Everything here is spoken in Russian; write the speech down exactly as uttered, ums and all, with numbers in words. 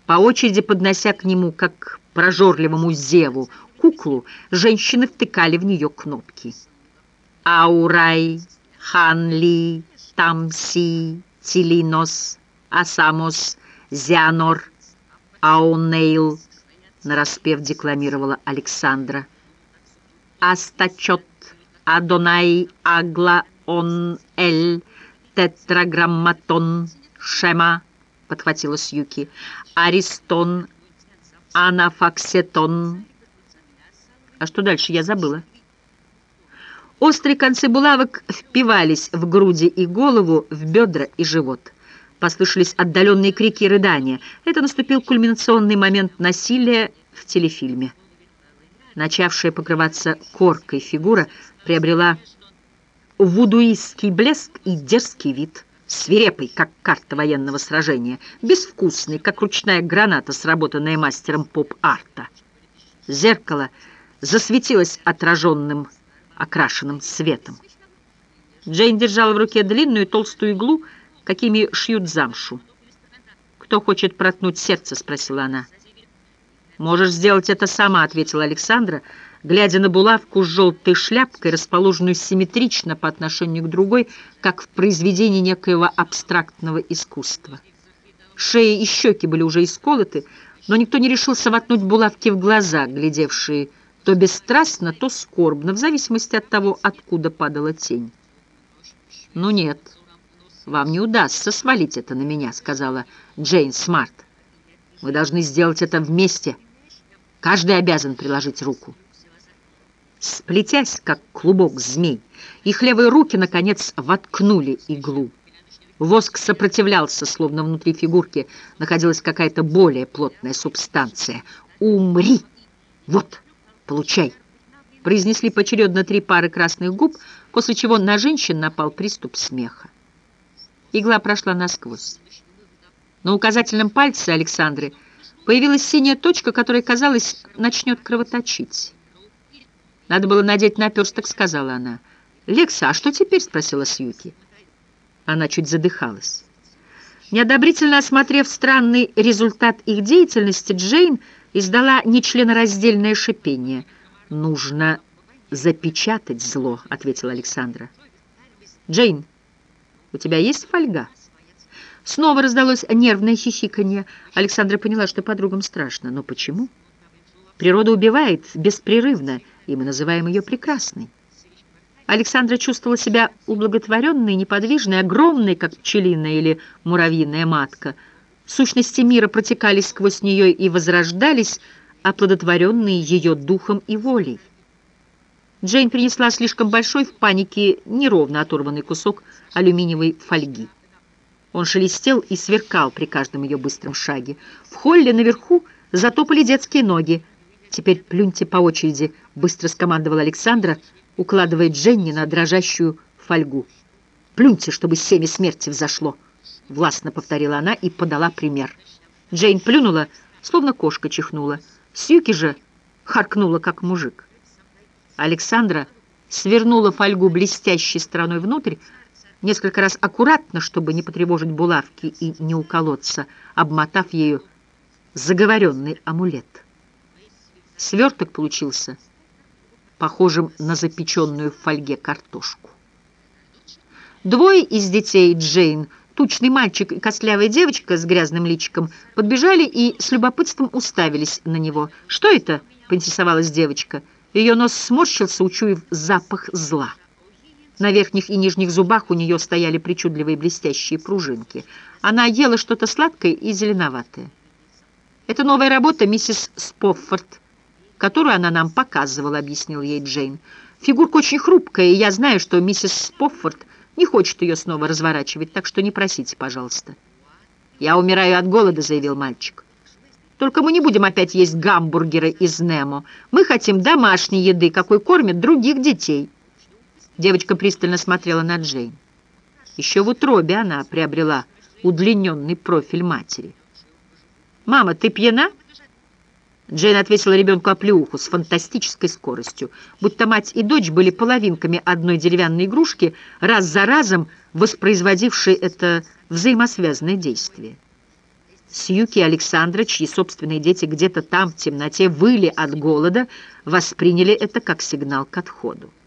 По очереди поднося к нему, как к прожорливому зеву, куклу, женщины втыкали в нее кнопки. Аурай, Ханли, Тамси, Тилинос, Асамос, Зианор, Аунейл, нараспев декламировала Александра. Астачот, Адонай, Агла, Он, Эль, Тетраграмматон, Шема, подхватила Сьюки, Аристон, Анафаксетон. А что дальше, я забыла. Острые концы булавок впивались в груди и голову, в бедра и живот. Послышались отдаленные крики и рыдания. Это наступил кульминационный момент насилия в телефильме. Начавшая покрываться коркой фигура приобрела вудуистский блеск и дерзкий вид, свирепый, как карта военного сражения, безвкусный, как ручная граната, сработанная мастером поп-арта. Зеркало засветилось отраженным, окрашенным светом. Джейн держала в руке длинную толстую иглу, какими шьют замшу. «Кто хочет проткнуть сердце?» — спросила она. «Можешь сделать это сама», — ответила Александра, глядя на булавку с желтой шляпкой, расположенную симметрично по отношению к другой, как в произведении некоего абстрактного искусства. Шея и щеки были уже исколоты, но никто не решился воткнуть булавки в глаза, глядевшие то бесстрастно, то скорбно, в зависимости от того, откуда падала тень. «Ну нет, вам не удастся свалить это на меня», — сказала Джейн Смарт. «Мы должны сделать это вместе. Каждый обязан приложить руку». Сплетясь, как клубок змей, их левые руки, наконец, воткнули иглу. Воск сопротивлялся, словно внутри фигурки находилась какая-то более плотная субстанция. «Умри! Вот, получай!» Произнесли поочередно три пары красных губ, после чего на женщин напал приступ смеха. Игла прошла насквозь. На указательном пальце Александры появилась синяя точка, которая, казалось, начнет кровоточить. «Надо было надеть наперсток», — сказала она. «Лекса, а что теперь?» — спросила Сьюки. Она чуть задыхалась. Неодобрительно осмотрев странный результат их деятельности, Джейн издала нечленораздельное шипение. «Нужно запечатать зло», — ответила Александра. «Джейн, у тебя есть фольга?» Снова раздалось нервное хихиканье. Александра поняла, что подругам страшно. Но почему? Природа убивает беспрерывно, и мы называем ее прекрасной. Александра чувствовала себя ублаготворенной, неподвижной, огромной, как пчелиная или муравьиная матка. Сущности мира протекали сквозь нее и возрождались, оплодотворенные ее духом и волей. Джейн принесла слишком большой в панике неровно оторванный кусок алюминиевой фольги. Он шелестел и сверкал при каждом ее быстром шаге. В холле наверху затопали детские ноги. «Теперь плюньте по очереди», — быстро скомандовала Александра, укладывая Дженни на дрожащую фольгу. «Плюньте, чтобы семя смерти взошло», — властно повторила она и подала пример. Джейн плюнула, словно кошка чихнула. Сьюки же харкнула, как мужик. Александра свернула фольгу блестящей стороной внутрь, несколько раз аккуратно, чтобы не потревожить булавки и не уколоться, обмотав ею заговоренный амулет. Сверток получился похожим на запеченную в фольге картошку. Двое из детей Джейн, тучный мальчик и костлявая девочка с грязным личиком, подбежали и с любопытством уставились на него. «Что это?» — поинтересовалась девочка. Ее нос сморщился, учуяв запах зла. На верхних и нижних зубах у нее стояли причудливые блестящие пружинки. Она ела что-то сладкое и зеленоватое. «Это новая работа миссис Споффорд, которую она нам показывала», — объяснил ей Джейн. «Фигурка очень хрупкая, и я знаю, что миссис Споффорд не хочет ее снова разворачивать, так что не просите, пожалуйста». «Я умираю от голода», — заявил мальчик. «Только мы не будем опять есть гамбургеры из Немо. Мы хотим домашней еды, какой кормят других детей». Девочка пристально смотрела на Джейн. Еще в утробе она приобрела удлиненный профиль матери. «Мама, ты пьяна?» Джейн отвесила ребенку оплеуху с фантастической скоростью, будто мать и дочь были половинками одной деревянной игрушки, раз за разом воспроизводившей это взаимосвязанное действие. Сьюки и Александра, чьи собственные дети где-то там в темноте выли от голода, восприняли это как сигнал к отходу.